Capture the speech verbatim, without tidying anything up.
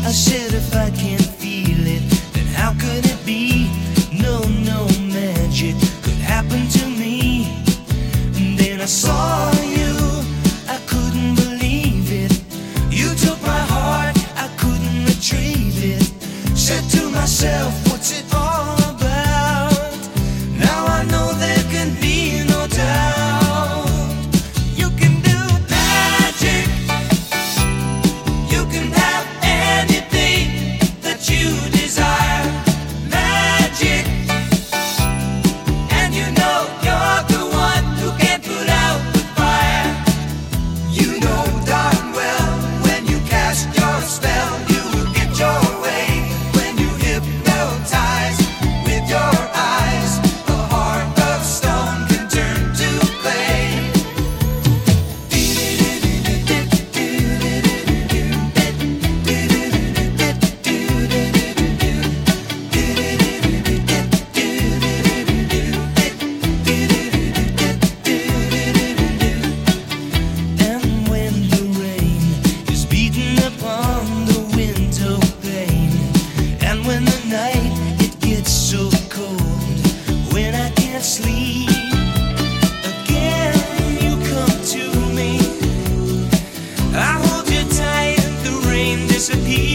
I said if I can't feel it, then how could it be? No, no magic could happen to me. And then I saw you, I couldn't believe it. You took my heart, I couldn't retrieve it. Said to myself, what's it all about? Now I know there can be no doubt. You can do magic. You can have anything that you desire. Magic. And you know you're the one who can put out the fire. You know darn well when you cast your spell, you will get your way. When you hypnotize with your eyes, a heart of stone can turn to clay. And when the rain is beating upon the window pane, and when the night it gets so cold, when I can't sleep, again you come to me. I hold you tight and the rain disappears.